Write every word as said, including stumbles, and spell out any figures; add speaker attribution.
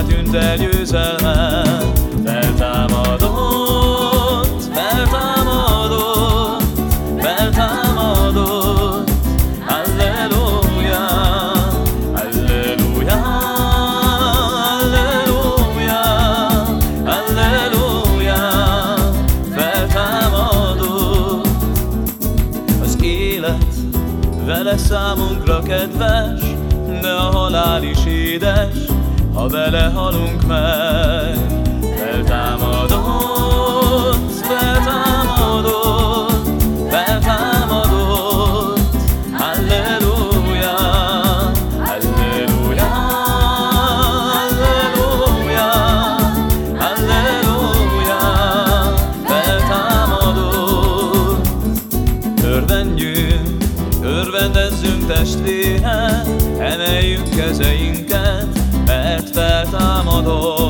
Speaker 1: tűnt el győzelme. Feltámadott, feltámadott, feltámadott. Halleluja, halleluja, halleluja, halleluja. Feltámadott. Az élet vele számunkra kedves, de a halál is édes, ha vele halunk meg. Feltámadott, feltámadott, feltámadott. Halleluja, halleluja, halleluja, halleluja. Feltámadott. Örvendjünk, örvendezzünk testvére, emeljük kezeinket, mert feltámadott.